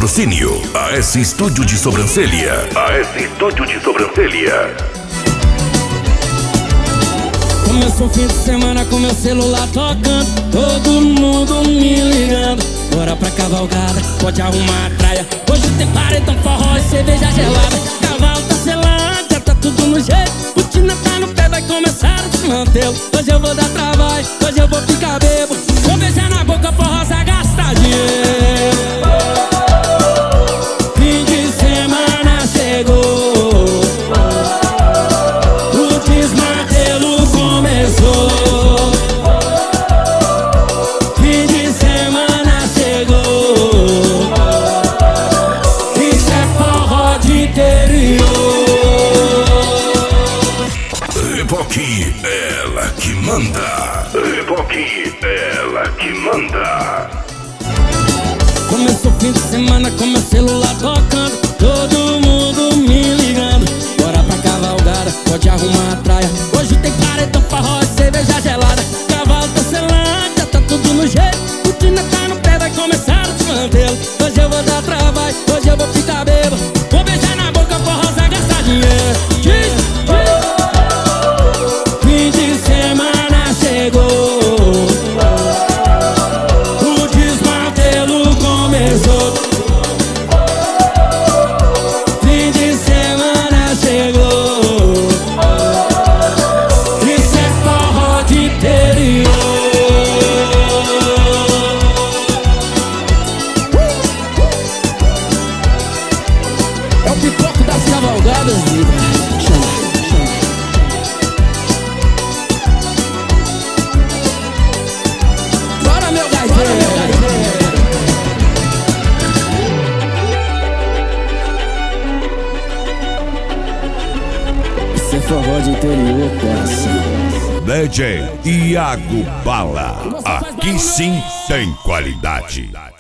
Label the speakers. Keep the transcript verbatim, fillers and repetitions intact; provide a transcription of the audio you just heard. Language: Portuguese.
Speaker 1: Patrocínio A S Estúdio de Sobrancelha. A S Estúdio de Sobrancelha.
Speaker 2: Começou o fim de semana com meu celular tocando, todo mundo me ligando. Bora pra cavalgada, pode arrumar a traia. Hoje tem paredão, forró e cerveja gelada. Cavalo tá selado, já tá tudo no jeito. Botina tá no pé, vai começar o desmantelo. Hoje eu vou dar trabalho, hoje eu vou ficar bebo. Vou beijar na boca, forrosa, gastar dinheiro. Fim de semana chegou, o desmantelo começou. Fim de semana chegou, isso é forró de interior.
Speaker 1: Reboque, ela que manda. Reboque, ela que manda.
Speaker 2: Começou o fim de semana com meu celular tocando, todo mundo me ligando. Bora pra cavalgada, pode arrumar a traia. Hoje tem paredão, forró e cerveja gelada. Cavalo tá selado, já tá tudo no jeito. Botina tá no pé, vai começar o desmantelo. Hoje eu vou dar trabalho, hoje eu vou ficar bebo. Vou beijar na boca, forrosa, gastar dinheiro. Diz, diz. Fim de semana chegou, o desmantelo começou. Fim de semana chegou, isso é forró de interior. É o pipoco das cavalgadas, vida. Chama, chama. Bora, meu gaiteiro. Isso é forró de interior, coração.
Speaker 1: D J Iago Bala. Aqui sim tem qualidade.